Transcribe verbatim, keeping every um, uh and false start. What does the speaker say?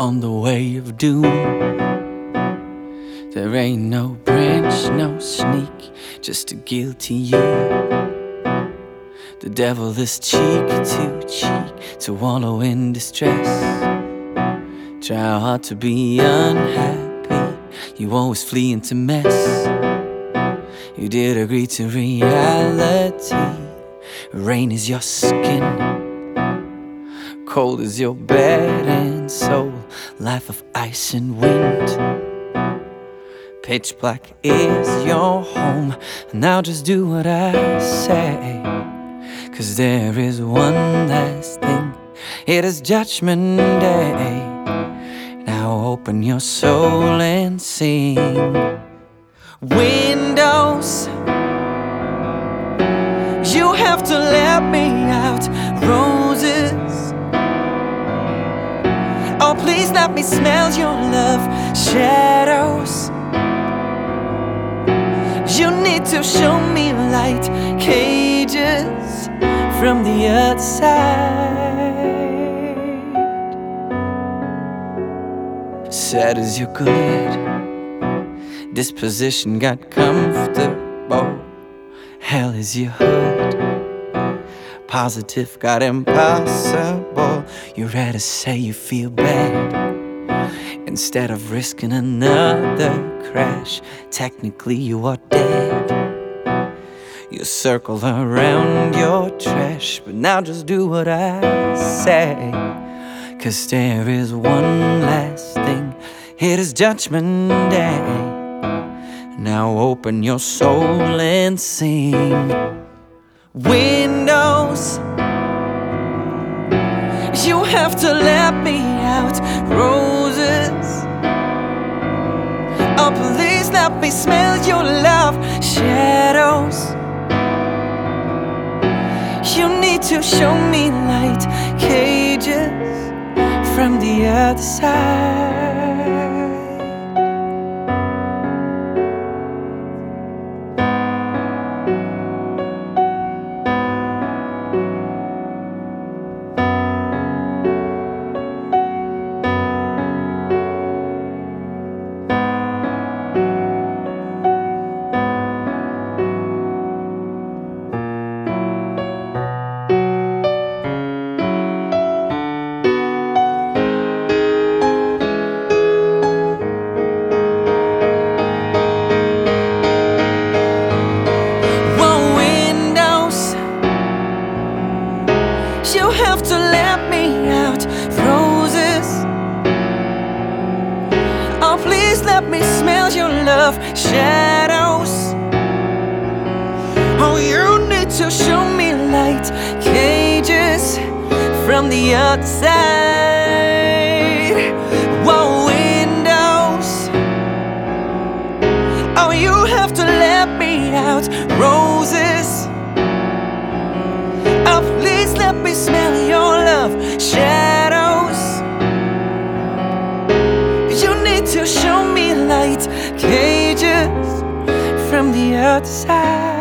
on the way of doom. There ain't no branch, no sneak, just a guilty you. The devil is cheek to cheek to wallow in distress. Try hard to be unhappy, you always flee into mess. You did agree to reality. Rain is your skin, cold is your bed and soul, life of ice and wind. Pitch black is your home. Now just do what I say, 'cause there is one last thing. It is Judgment Day. Now open your soul and sing. Windows, you have to let me out. Roses, oh please let me smell your love. Shadows, you need to show me light. Cages from the other side. Sad as you're good, disposition got comfortable. Hell is your hood, positive got impossible. You rather say you feel bad instead of risking another crash. Technically you are dead. You circle around your trash, but now just do what I say, 'cause there is one last thing. It is Judgment Day. Now open your soul and sing. Windows, you have to let me out. Roses, oh please let me smell your love. Shadows, you need to show me light. Cages from the other side. You have to let me out. Roses, oh please let me smell your love. Shadows, oh you need to show me light. Cages from the other side. Whoa, windows, oh you have to let me out. Roses, oh please let me smell your love. Shadows, you need to show me light. Cages from the other side.